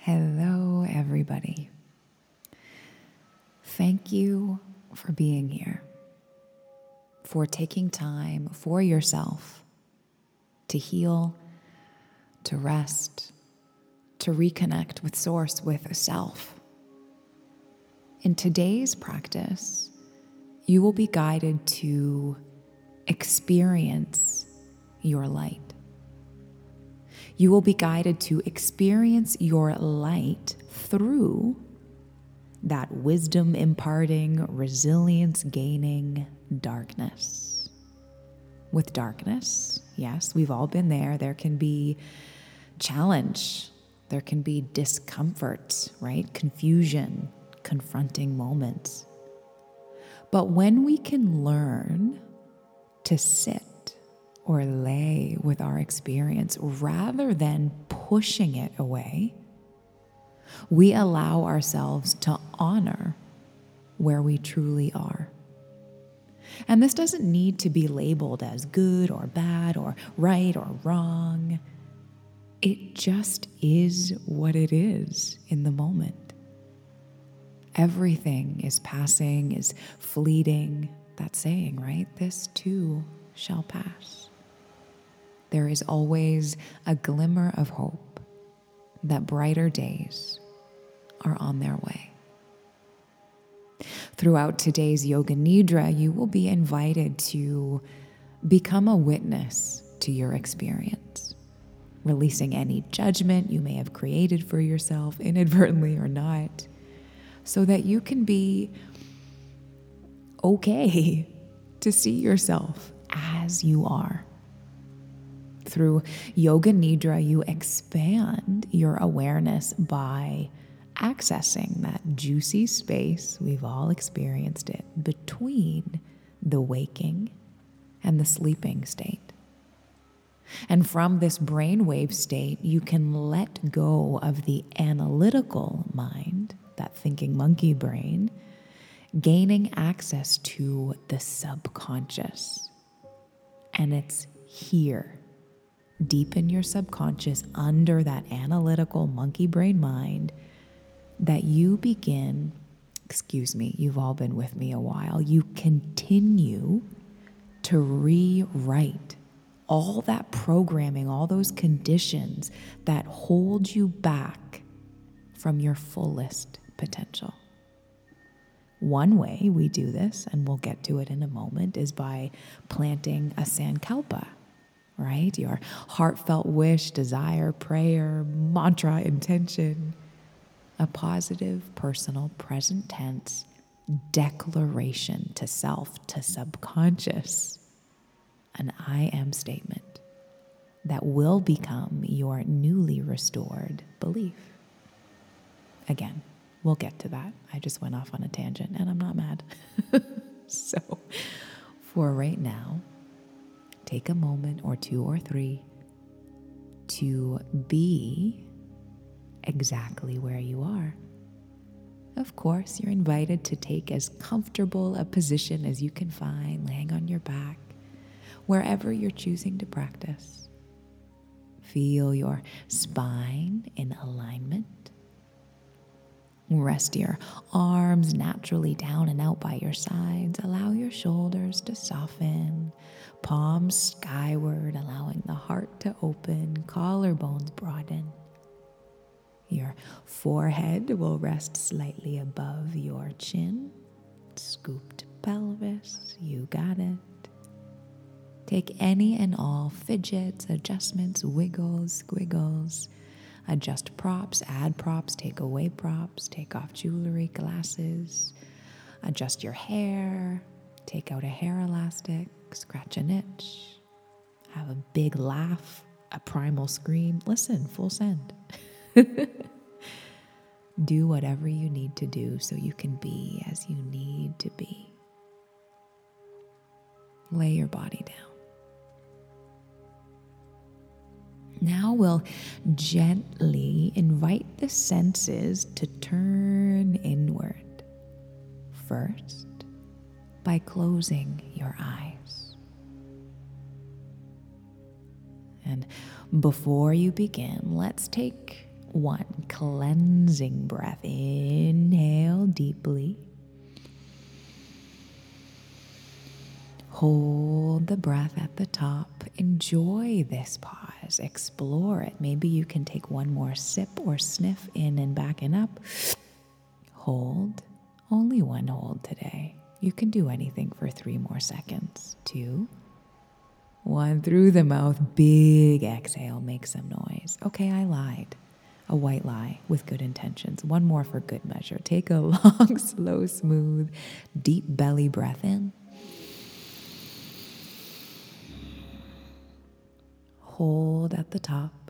Hello, everybody. Thank you for being here, for taking time for yourself to heal, to rest, to reconnect with Source, with self. In today's practice, you will be guided to experience your light. You will be guided to experience your light through that wisdom imparting, resilience gaining darkness. With darkness, yes, we've all been there. There can be challenge, there can be discomfort, right? Confusion, confronting moments. But when we can learn to sit or lay with our experience rather than pushing it away, we allow ourselves to honor where we truly are. And this doesn't need to be labeled as good or bad or right or wrong. It just is what it is in the moment. Everything is passing, is fleeting. That saying, right? This too shall pass. There is always a glimmer of hope that brighter days are on their way. Throughout today's Yoga Nidra, you will be invited to become a witness to your experience, releasing any judgment you may have created for yourself, inadvertently or not, so that you can be okay to see yourself as you are. Through Yoga Nidra, you expand your awareness by accessing that juicy space, we've all experienced it, between the waking and the sleeping state. And from this brainwave state, you can let go of the analytical mind, that thinking monkey brain, gaining access to the subconscious. And it's here, deep in your subconscious, under that analytical monkey brain mind, that you begin, you've all been with me a while, you continue to rewrite all that programming, all those conditions that hold you back from your fullest potential. One way we do this, and we'll get to it in a moment, is by planting a sankalpa, right? Your heartfelt wish, desire, prayer, mantra, intention, a positive, personal, present tense declaration to self, to subconscious, an I am statement that will become your newly restored belief. Again, we'll get to that. I just went off on a tangent and I'm not mad. So for right now, take a moment or two or three to be exactly where you are. Of course, you're invited to take as comfortable a position as you can find, laying on your back, wherever you're choosing to practice. Feel your spine in alignment. Rest your arms naturally down and out by your sides. Allow your shoulders to soften, palms skyward, allowing the heart to open, collarbones broaden. Your forehead will rest slightly above your chin. Scooped pelvis, you got it. Take any and all fidgets, adjustments, wiggles, squiggles. Adjust props, add props, take away props, take off jewelry, glasses. Adjust your hair, take out a hair elastic, scratch an itch. Have a big laugh, a primal scream. Listen, full send. Do whatever you need to do so you can be as you need to be. Lay your body down. Now we'll gently invite the senses to turn inward. First, by closing your eyes. And before you begin, let's take one cleansing breath. Inhale deeply. Hold the breath at the top. Enjoy this pause. Explore it. Maybe you can take one more sip or sniff in and back and up. Hold. Only one hold today. You can do anything for 3 more seconds. 2, 1. Through the mouth. Big exhale. Make some noise. Okay, I lied. A white lie with good intentions. One more for good measure. Take a long, slow, smooth, deep belly breath in. Hold at the top.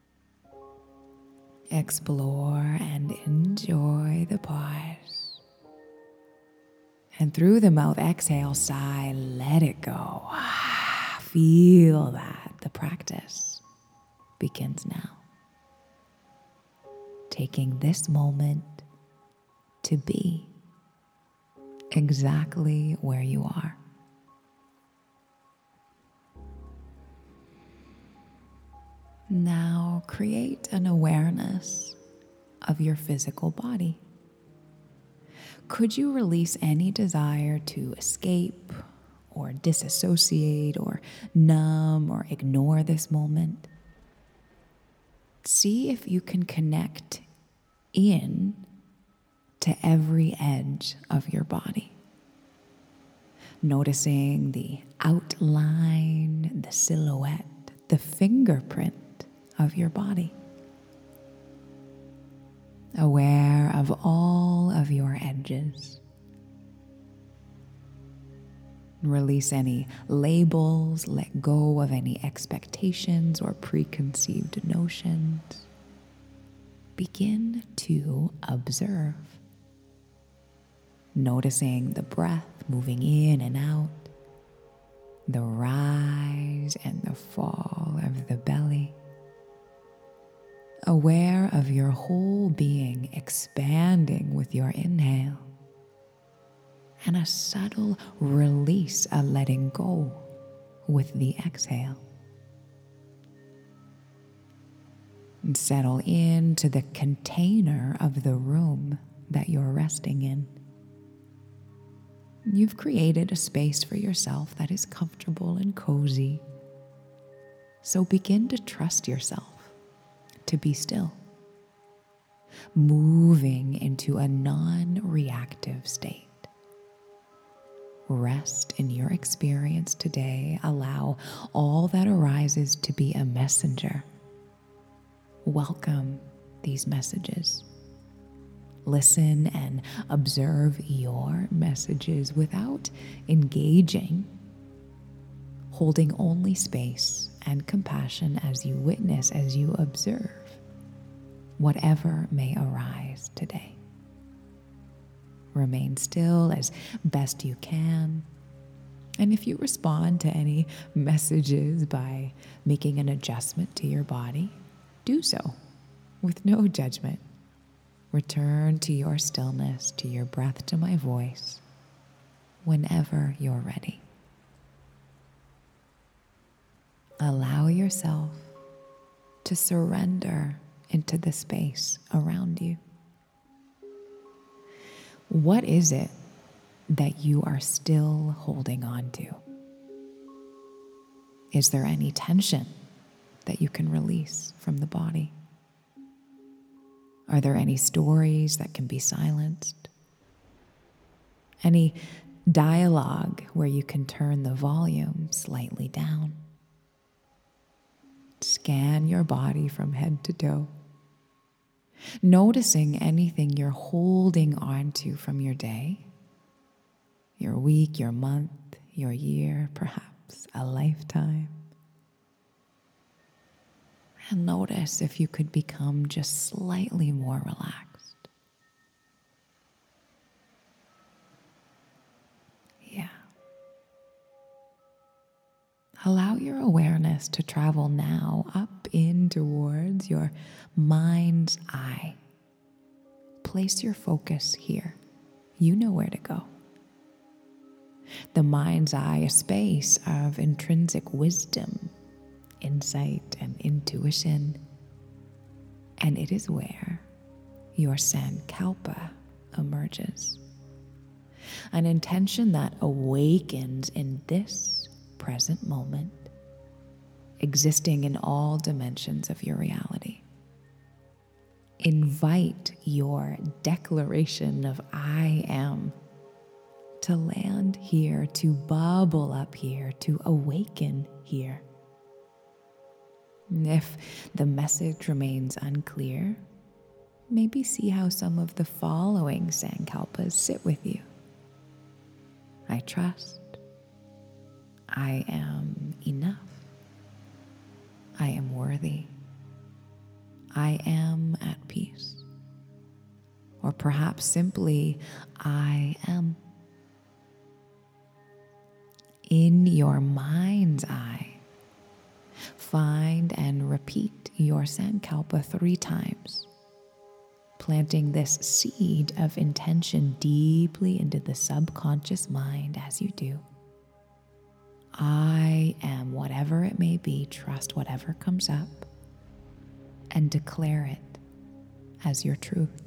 Explore and enjoy the pause. And through the mouth, exhale, sigh, let it go. Feel that. The practice begins now. Taking this moment to be exactly where you are. Now create an awareness of your physical body. Could you release any desire to escape or disassociate or numb or ignore this moment? See if you can connect in to every edge of your body. Noticing the outline, the silhouette, the fingerprint of your body. Aware of all of your edges. Release any labels, let go of any expectations or preconceived notions. Begin to observe. Noticing the breath moving in and out, the rise and the fall of the belly. Aware of your whole being expanding with your inhale, and a subtle release, a letting go with the exhale. And settle into the container of the room that you're resting in. You've created a space for yourself that is comfortable and cozy. So begin to trust yourself to be still, moving into a non-reactive state. Rest in your experience today. Allow all that arises to be a messenger. Welcome these messages. Listen and observe your messages without engaging, holding only space and compassion as you witness, as you observe whatever may arise today. Remain still as best you can. And if you respond to any messages by making an adjustment to your body, do so with no judgment. Return to your stillness, to your breath, to my voice, whenever you're ready. Allow yourself to surrender into the space around you. What is it that you are still holding on to? Is there any tension that you can release from the body? Are there any stories that can be silenced? Any dialogue where you can turn the volume slightly down? Scan your body from head to toe, noticing anything you're holding on to from your day, your week, your month, your year, perhaps a lifetime. And notice if you could become just slightly more relaxed. Yeah. Allow your awareness to travel now up in towards your mind's eye. Place your focus here. You know where to go. The mind's eye, a space of intrinsic wisdom, insight, and intuition. And it is where your Sankalpa emerges. An intention that awakens in this present moment, existing in all dimensions of your reality. Invite your declaration of I am to land here, to bubble up here, to awaken here. If the message remains unclear, maybe see how some of the following Sankalpas sit with you. I trust. I am enough. I am worthy. I am at peace. Or perhaps simply, I am. In your mind's eye, find and repeat your Sankalpa 3 times, planting this seed of intention deeply into the subconscious mind as you do. I am whatever it may be, trust whatever comes up, and declare it as your truth.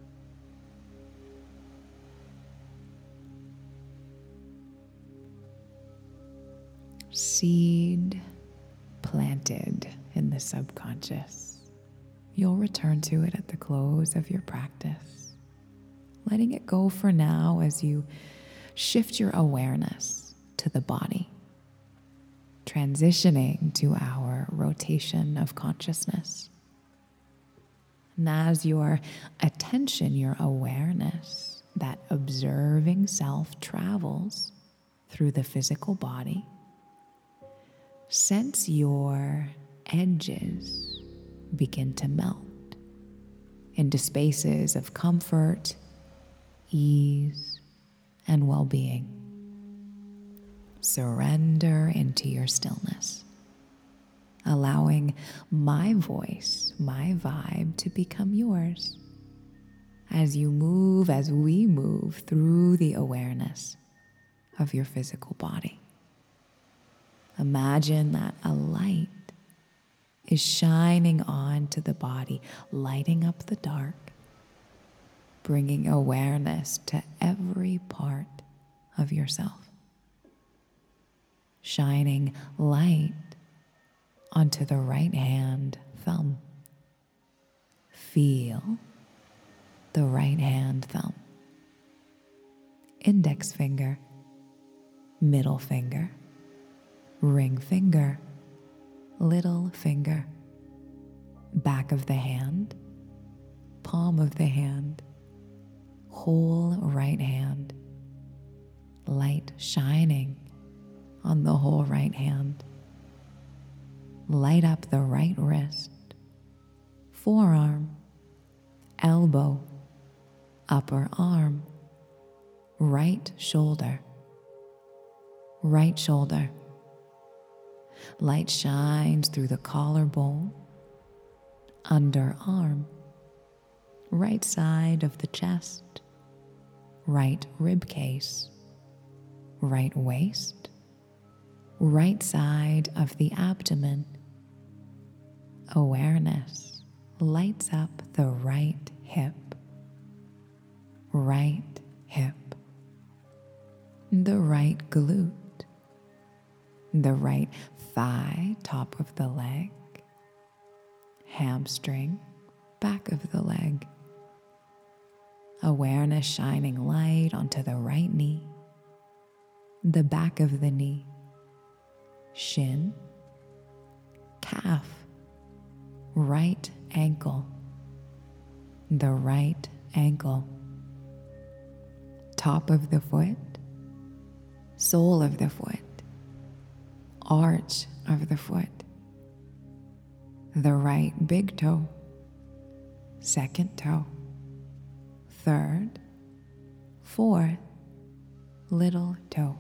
Seed planted in the subconscious. You'll return to it at the close of your practice, letting it go for now as you shift your awareness to the body, transitioning to our rotation of consciousness. And as your attention, your awareness, that observing self travels through the physical body, sense your edges begin to melt into spaces of comfort, ease, and well-being. Surrender into your stillness, allowing my voice, my vibe to become yours as we move through the awareness of your physical body. Imagine that a light is shining onto the body, lighting up the dark, bringing awareness to every part of yourself. Shining light onto the right hand thumb. Feel the right hand thumb. Index finger, middle finger, ring finger, little finger, back of the hand, palm of the hand, whole right hand, light shining on the whole right hand. Light up the right wrist, forearm, elbow, upper arm, right shoulder, right shoulder. Light shines through the collarbone, underarm, right side of the chest, right rib case, right waist, right side of the abdomen. Awareness lights up the right hip, the right glute, the right thigh, top of the leg, hamstring, back of the leg. Awareness shining light onto the right knee, the back of the knee, shin, calf, right ankle, the right ankle, top of the foot, sole of the foot, arch of the foot, the right big toe, second toe, third, fourth, little toe,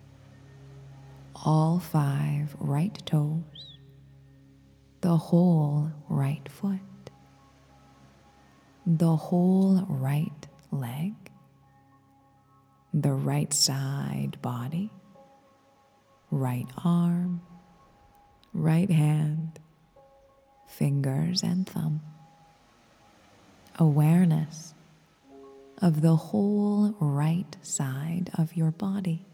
all 5 right toes, the whole right foot, the whole right leg, the right side body, right arm, right hand, fingers and thumb. awareness of the whole right side of your body.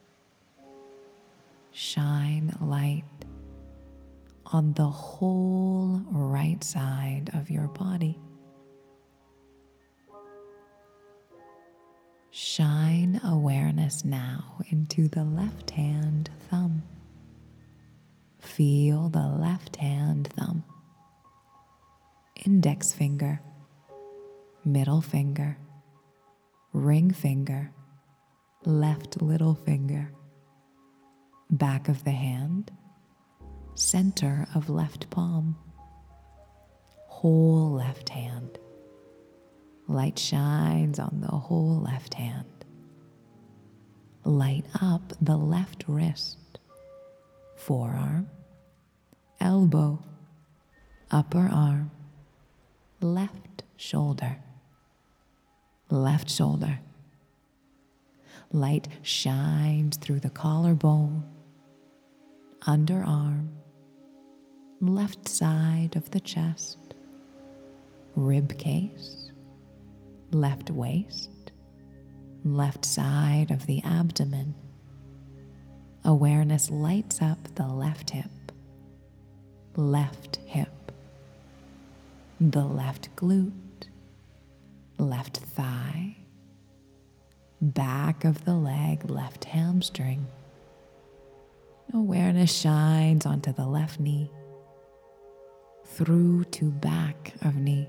Shine light on the whole right side of your body. Shine awareness now into the left hand thumb. Feel the left hand thumb, index finger, middle finger, ring finger, left little finger, back of the hand, center of left palm, whole left hand. Light shines on the whole left hand. Light up the left wrist, forearm, elbow, upper arm, left shoulder, left shoulder. Light shines through the collarbone, underarm, left side of the chest, rib case, left waist, left side of the abdomen. Awareness lights up the left hip, the left glute, left thigh, back of the leg, left hamstring. Awareness shines onto the left knee, through to back of knee,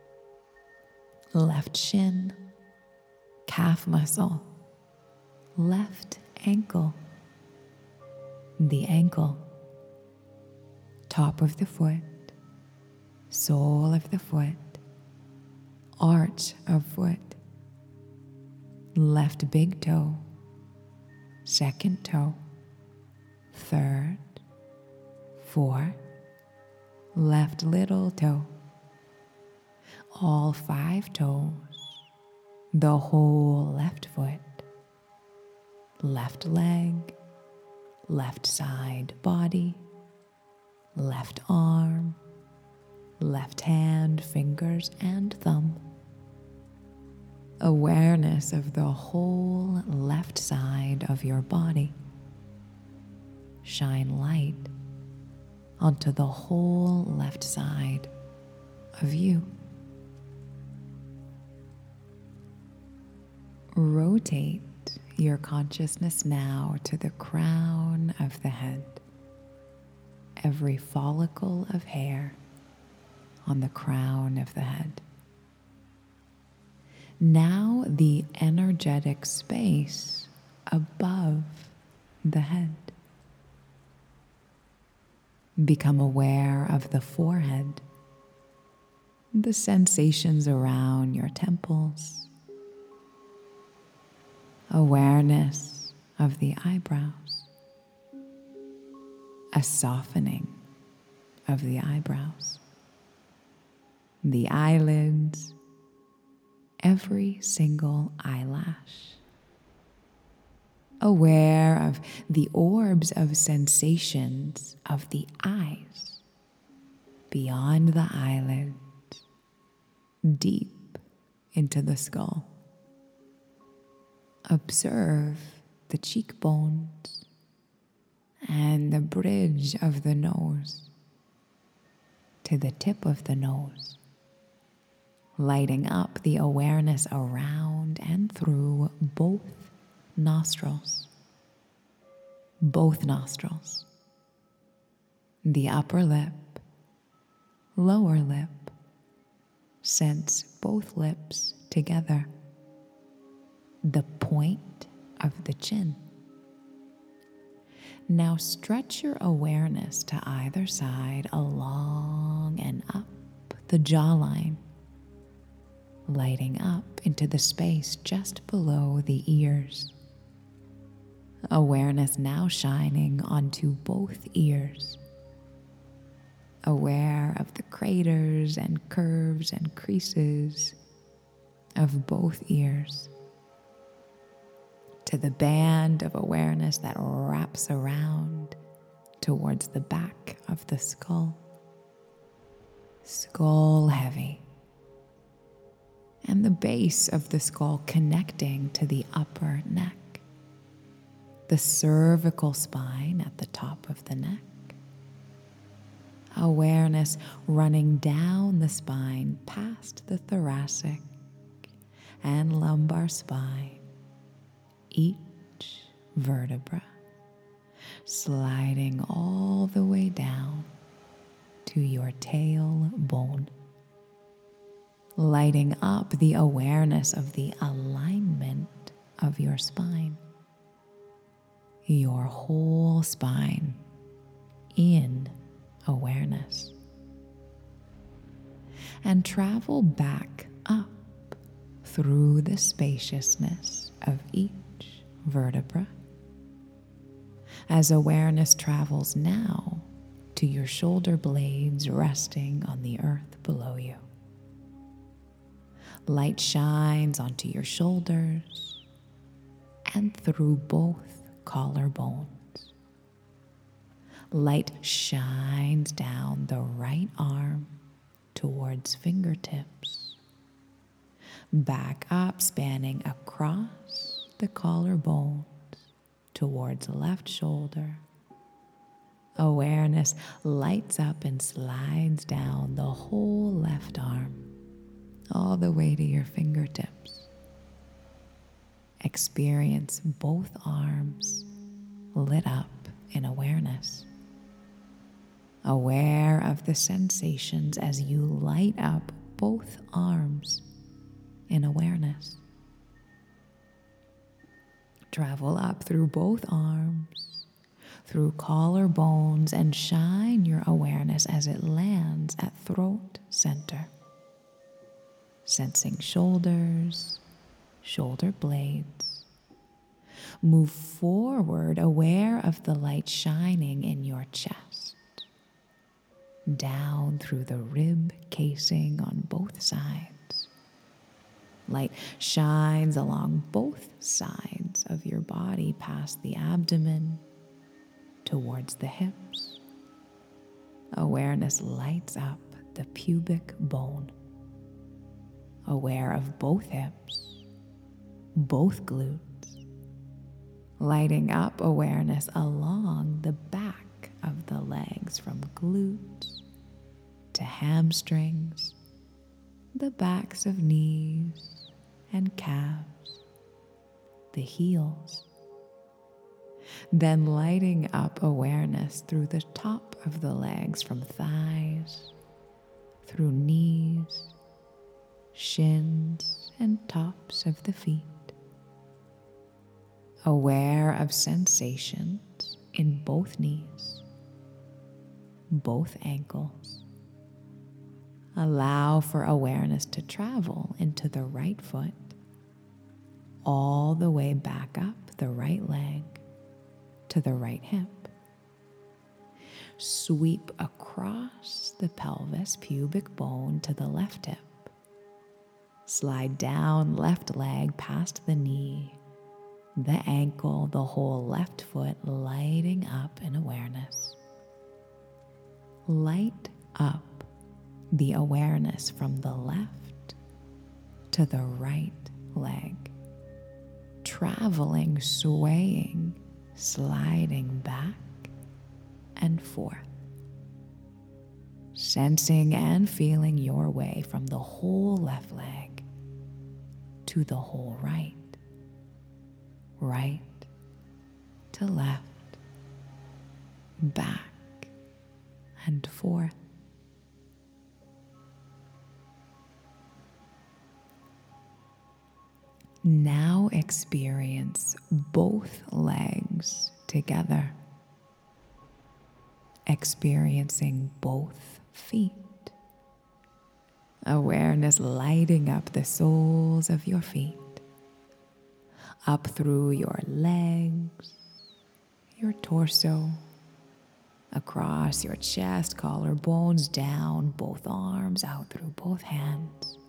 left shin, calf muscle, left ankle, the ankle, top of the foot, sole of the foot, arch of foot, left big toe, second toe, third, fourth, left little toe, all 5 toes, the whole left foot, left leg, left side body, left arm, left hand, fingers and thumb. Awareness of the whole left side of your body. Shine light onto the whole left side of you. Rotate your consciousness now to the crown of the head. Every follicle of hair on the crown of the head. Now the energetic space above the head. Become aware of the forehead, the sensations around your temples, awareness of the eyebrows, a softening of the eyebrows, the eyelids, every single eyelash. Aware of the orbs of sensations of the eyes, beyond the eyelids, deep into the skull. Observe the cheekbones and the bridge of the nose to the tip of the nose, lighting up the awareness around and through both nostrils, the upper lip, lower lip. Sense both lips together, the point of the chin. Now stretch your awareness to either side, along and up the jawline, lighting up into the space just below the ears. Awareness now shining onto both ears. Aware of the craters and curves and creases of both ears. To the band of awareness that wraps around towards the back of the skull. Skull heavy. and the base of the skull connecting to the upper neck, the cervical spine at the top of the neck. Awareness running down the spine past the thoracic and lumbar spine, each vertebra sliding all the way down to your tailbone, lighting up the awareness of the alignment of your spine, your whole spine in awareness. And travel back up through the spaciousness of each vertebra as awareness travels now to your shoulder blades resting on the earth below you. Light shines onto your shoulders and through both collarbones. Light shines down the right arm towards fingertips, back up, spanning across the collarbones towards left shoulder. Awareness lights up and slides down the whole left arm, all the way to your fingertips. Experience both arms lit up in awareness. Aware of the sensations as you light up both arms in awareness. Travel up through both arms, through collarbones, and shine your awareness as it lands at throat center. Sensing shoulders, shoulder blades. Move forward, aware of the light shining in your chest. Down through the rib casing on both sides. Light shines along both sides of your body, past the abdomen, towards the hips. Awareness lights up the pubic bone. Aware of both hips, both glutes. Lighting up awareness along the back of the legs, from glutes to hamstrings, the backs of knees and calves, the heels. Then lighting up awareness through the top of the legs, from thighs, through knees, shins, and tops of the feet. Aware of sensations in both knees, both ankles. Allow for awareness to travel into the right foot, all the way back up the right leg to the right hip. Sweep across the pelvis, pubic bone, to the left hip. Slide down left leg past the knee, the ankle, the whole left foot, lighting up in awareness. Light up the awareness from the left to the right leg, traveling, swaying, sliding back and forth, sensing and feeling your way from the whole left leg to the whole right, right to left, back and forth. Now experience both legs together, experiencing both feet. Awareness lighting up the soles of your feet, up through your legs, your torso, across your chest, collarbones, down both arms, out through both hands.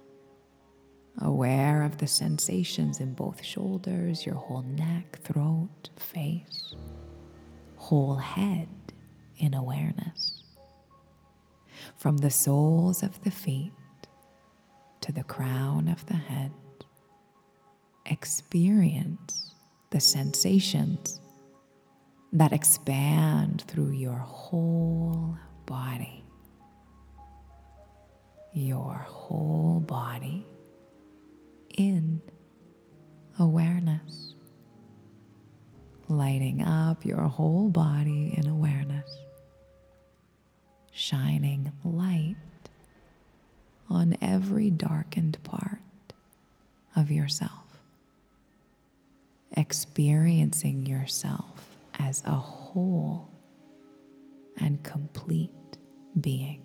Aware of the sensations in both shoulders, your whole neck, throat, face, whole head in awareness. From the soles of the feet to the crown of the head. Experience the sensations that expand through your whole body. Your whole body in awareness. Lighting up your whole body in awareness. Shining light on every darkened part of yourself. Experiencing yourself as a whole and complete being.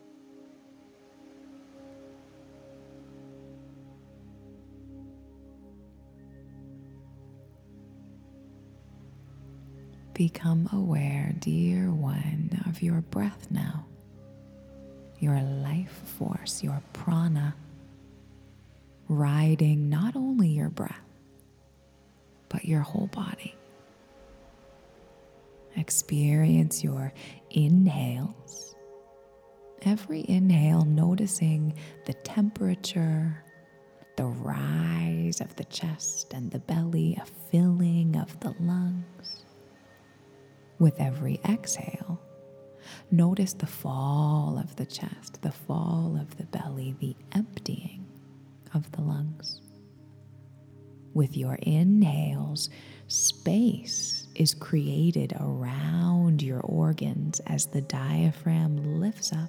Become aware, dear one, of your breath now, your life force, your prana, riding not only your breath, but your whole body. Experience your inhales. Every inhale, noticing the temperature, the rise of the chest and the belly, a filling of the lungs. With every exhale, notice the fall of the chest, the fall of the belly, the emptying of the lungs. With your inhales, space is created around your organs as the diaphragm lifts up.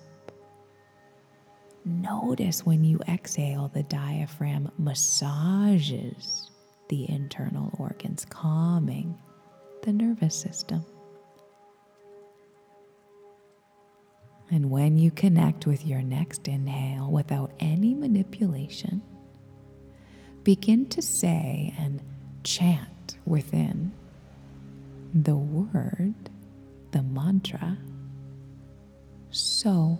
Notice when you exhale, the diaphragm massages the internal organs, calming the nervous system. And when you connect with your next inhale without any manipulation, begin to say and chant within the word, the mantra, so.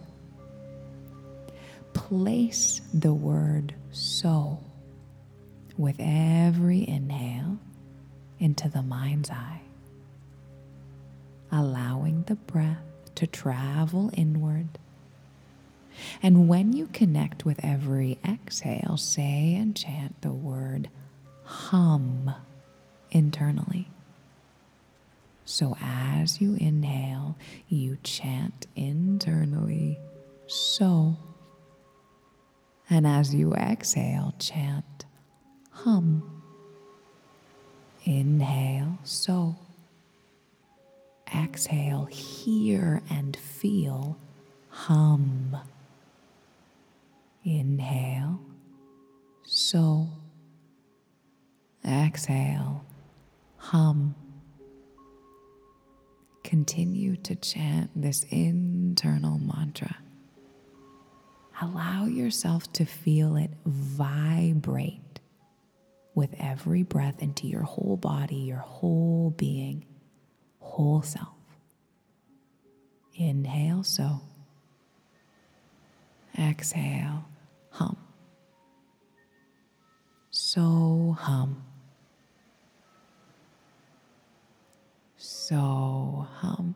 Place the word so with every inhale into the mind's eye, allowing the breath to travel inward. And when you connect with every exhale, say and chant the word hum internally. So as you inhale, you chant internally, so. And as you exhale, chant hum. Inhale, so. Exhale, hear and feel hum. Inhale, so. Exhale, hum. Continue to chant this internal mantra. Allow yourself to feel it vibrate with every breath into your whole body, your whole being, whole self. Inhale, so. Exhale, hum. So hum. So hum.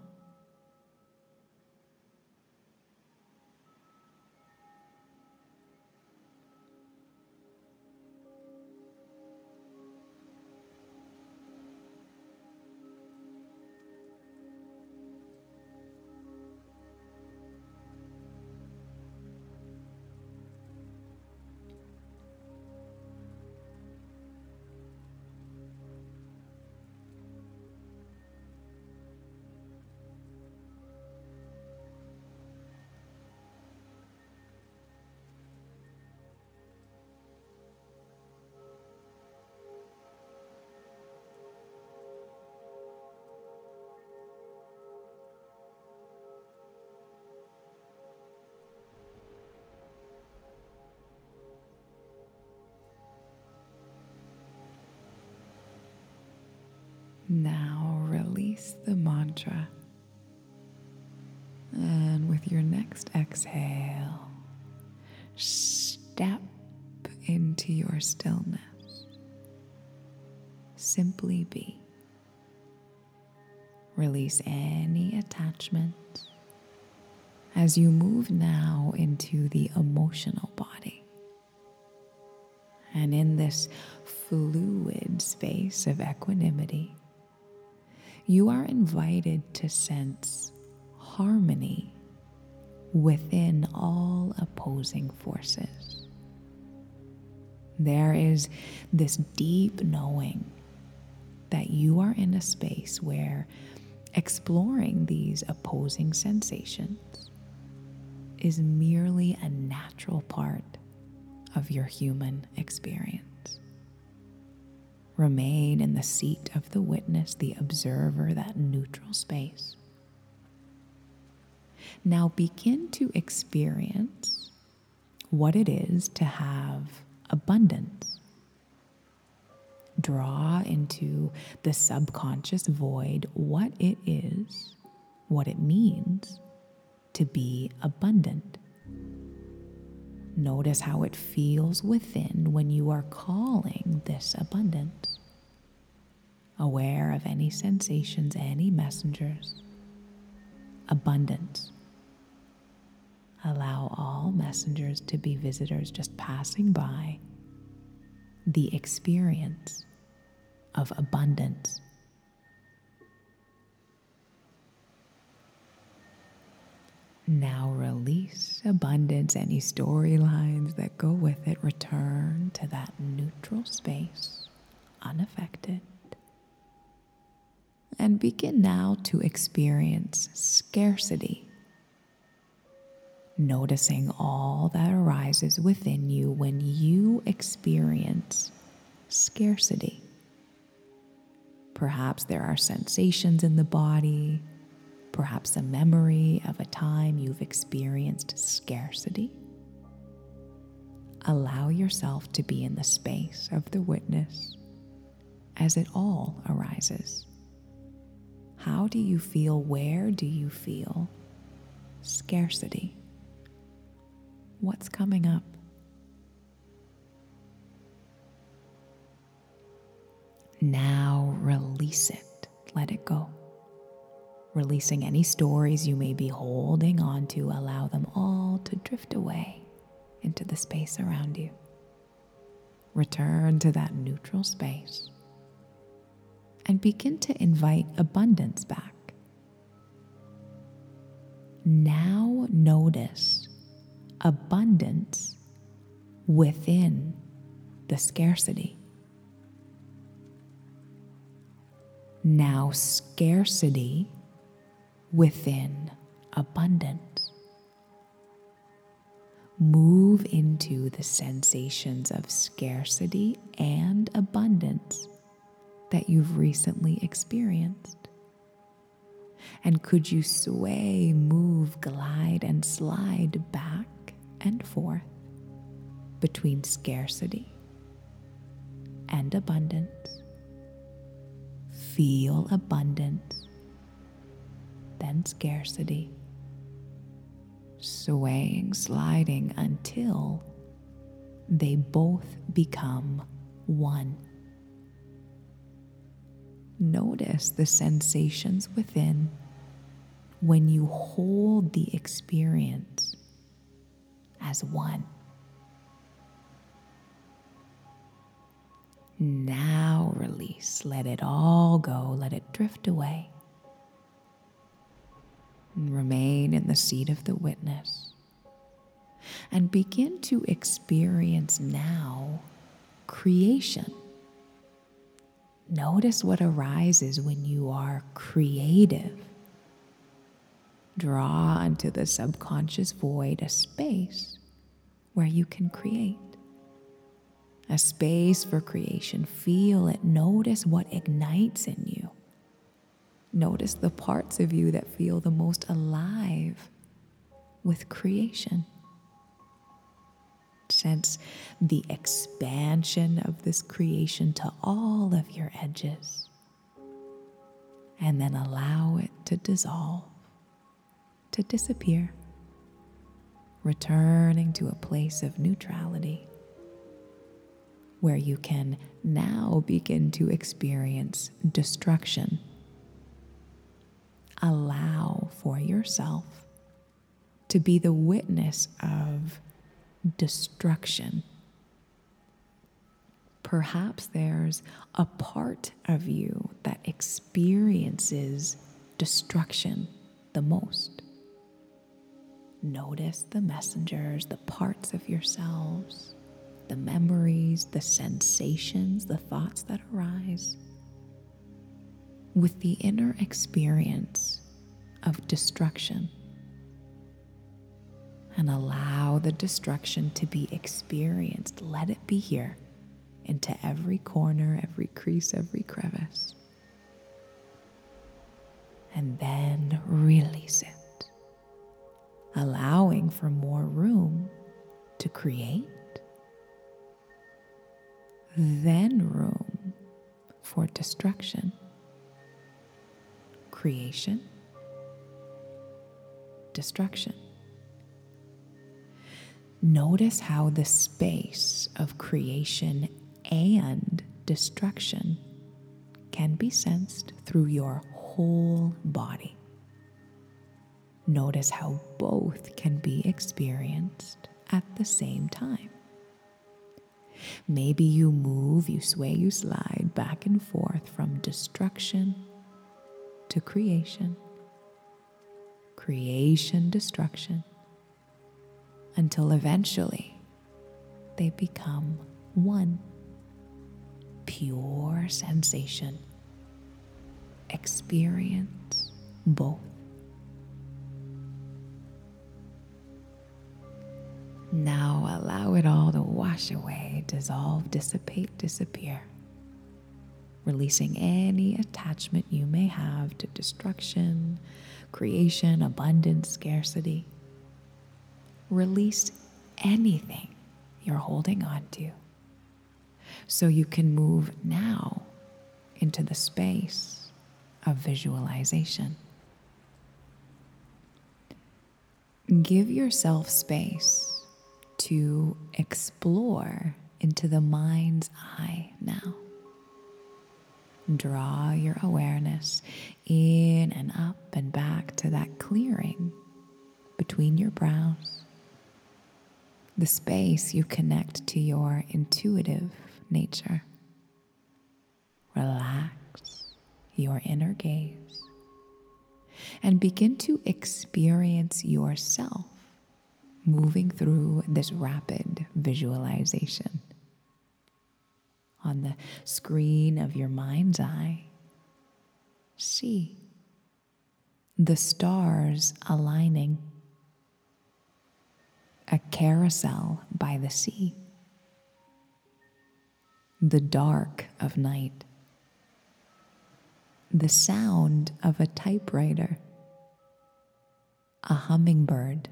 Now release the mantra, and with your next exhale, step into your stillness. Simply be. Release any attachment as you move now into the emotional body. And in this fluid space of equanimity, you are invited to sense harmony within all opposing forces. There is this deep knowing that you are in a space where exploring these opposing sensations is merely a natural part of your human experience. Remain in the seat of the witness, the observer, that neutral space. Now begin to experience what it is to have abundance. Draw into the subconscious void what it is, what it means to be abundant. Notice how it feels within when you are calling this abundance. Aware of any sensations, any messengers. Abundance. Allow all messengers to be visitors just passing by. The experience of abundance. Now release abundance, any storylines that go with it. Return to that neutral space, unaffected. And begin now to experience scarcity. Noticing all that arises within you when you experience scarcity. Perhaps there are sensations in the body, perhaps a memory of a time you've experienced scarcity. Allow yourself to be in the space of the witness as it all arises. How do you feel? Where do you feel scarcity? What's coming up? Now release it. Let it go. Releasing any stories you may be holding on to, allow them all to drift away into the space around you. Return to that neutral space and begin to invite abundance back. Now notice abundance within the scarcity. Now scarcity within abundance. Move into the sensations of scarcity and abundance that you've recently experienced. And could you sway, move, glide, and slide back and forth between scarcity and abundance? Feel abundance, then scarcity, swaying, sliding until they both become one. Notice the sensations within when you hold the experience as one. Now release. Let it all go. Let it drift away. And remain in the seat of the witness. And begin to experience now creation. Notice what arises when you are creative. Draw into the subconscious void a space where you can create. A space for creation. Feel it. Notice what ignites in you. Notice the parts of you that feel the most alive with creation. Sense the expansion of this creation to all of your edges. And then allow it to dissolve, to disappear, returning to a place of neutrality where you can now begin to experience destruction. Allow for yourself to be the witness of destruction. Perhaps there's a part of you that experiences destruction the most. Notice the messengers, the parts of yourselves, the memories, the sensations, the thoughts that arise with the inner experience of destruction. And allow the destruction to be experienced. Let it be here into every corner, every crease, every crevice. And then release it, allowing for more room to create, then room for destruction, creation, destruction. Notice how the space of creation and destruction can be sensed through your whole body. Notice how both can be experienced at the same time. Maybe you move, you sway, you slide back and forth from destruction to creation, creation, destruction, until eventually they become one. Pure sensation. Experience both. Now allow it all to wash away, dissolve, dissipate, disappear. Releasing any attachment you may have to destruction, creation, abundance, scarcity. Release anything you're holding on to so you can move now into the space of visualization. Give yourself space to explore into the mind's eye now. Draw your awareness in and up and back to that clearing between your brows, the space you connect to your intuitive nature. Relax your inner gaze and begin to experience yourself moving through this rapid visualization. On the screen of your mind's eye, see the stars aligning, a carousel by the sea, the dark of night, the sound of a typewriter, a hummingbird,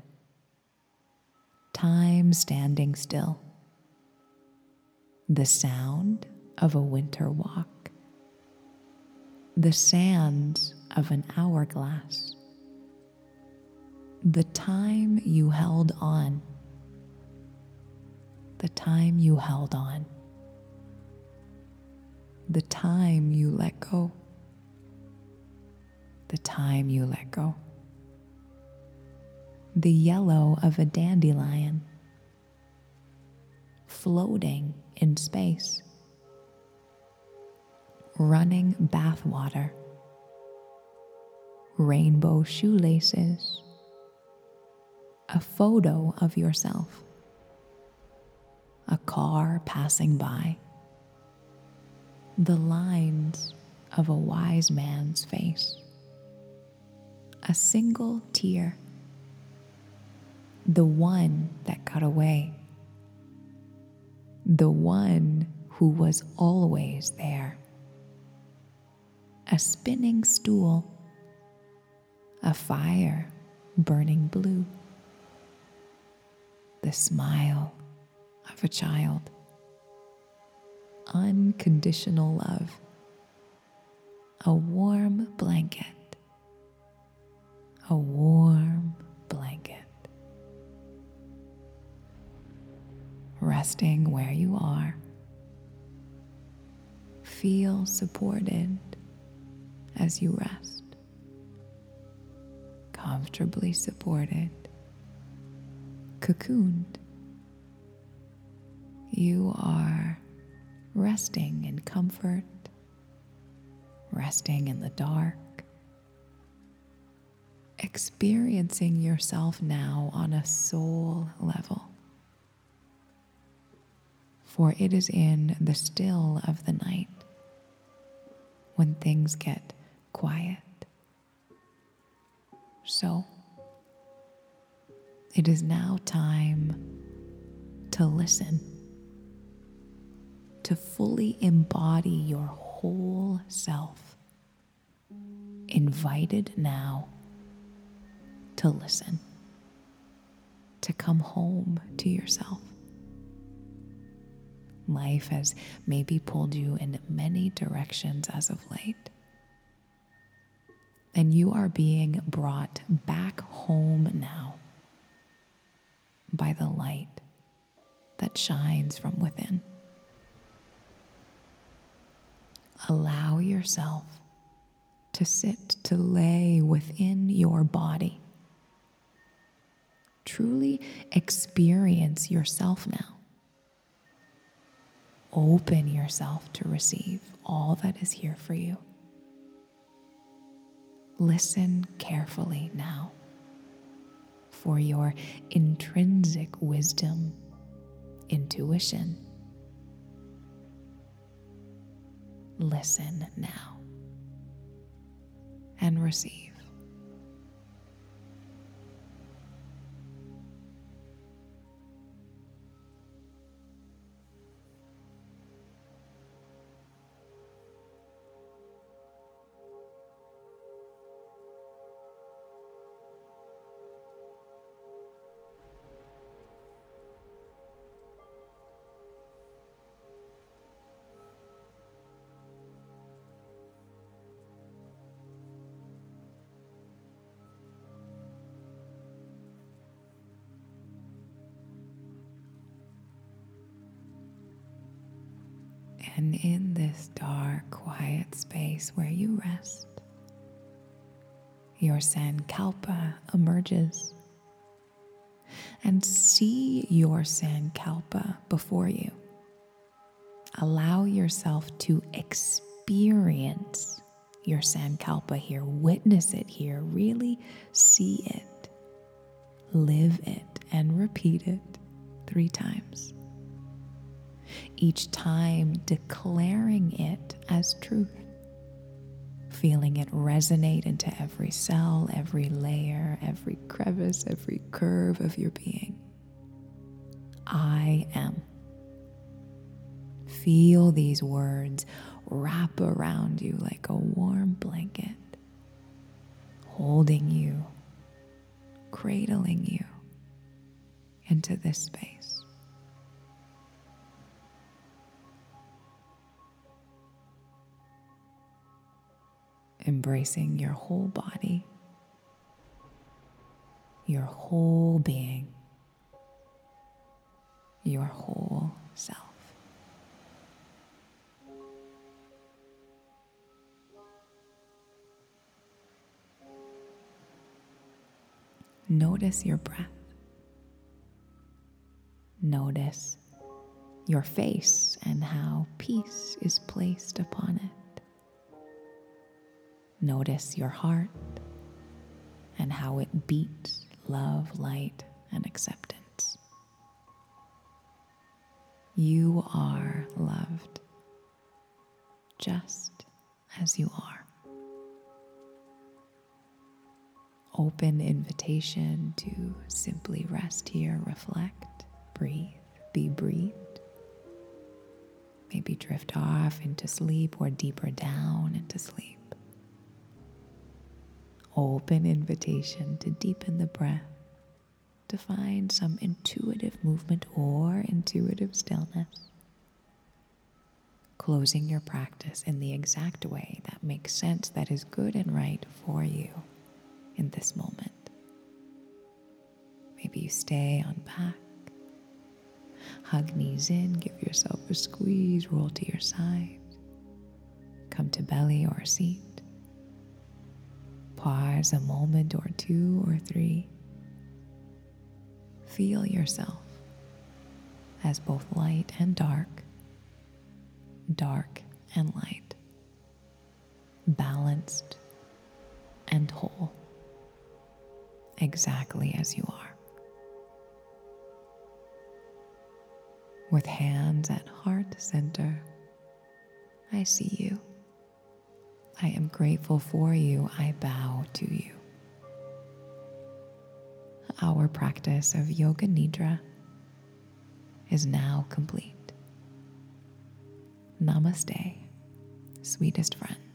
time standing still, the sound of a winter walk, the sands of an hourglass, the time you held on, the time you held on, the time you let go, the time you let go, the yellow of a dandelion floating in space, running bathwater, rainbow shoelaces, a photo of yourself, a car passing by, the lines of a wise man's face, a single tear, the one that got away, the one who was always there, a spinning stool, a fire burning blue, the smile of a child, unconditional love, a warm blanket, a warm blanket. Resting where you are, feel supported as you rest, comfortably supported, cocooned. You are resting in comfort, resting in the dark, experiencing yourself now on a soul level. For it is in the still of the night when things get quiet. So, it is now time to listen, to fully embody your whole self, invited now to listen, to come home to yourself. Life has maybe pulled you in many directions as of late, and you are being brought back home now by the light that shines from within. Allow yourself to sit, to lay within your body. Truly experience yourself now. Open yourself to receive all that is here for you. Listen carefully now for your intrinsic wisdom, intuition. Listen now and receive. And in this dark, quiet space where you rest, your Sankalpa emerges. And see your Sankalpa before you. Allow yourself to experience your Sankalpa here, witness it here, really see it, live it, and repeat it 3 times. Each time declaring it as truth, feeling it resonate into every cell, every layer, every crevice, every curve of your being. I am. Feel these words wrap around you like a warm blanket, holding you, cradling you into this space. Embracing your whole body, your whole being, your whole self. Notice your breath. Notice your face and how peace is placed upon it. Notice your heart and how it beats love, light, and acceptance. You are loved just as you are. Open invitation to simply rest here, reflect, breathe, be breathed. Maybe drift off into sleep or deeper down into sleep. Open invitation to deepen the breath, to find some intuitive movement or intuitive stillness. Closing your practice in the exact way that makes sense, that is good and right for you in this moment. Maybe you stay on back, hug knees in, give yourself a squeeze, roll to your side, come to belly or seat. Pause a moment or 2 or 3. Feel yourself as both light and dark, dark and light, balanced and whole, exactly as you are. With hands at heart center, I see you. I am grateful for you. I bow to you. Our practice of Yoga Nidra is now complete. Namaste, sweetest friend.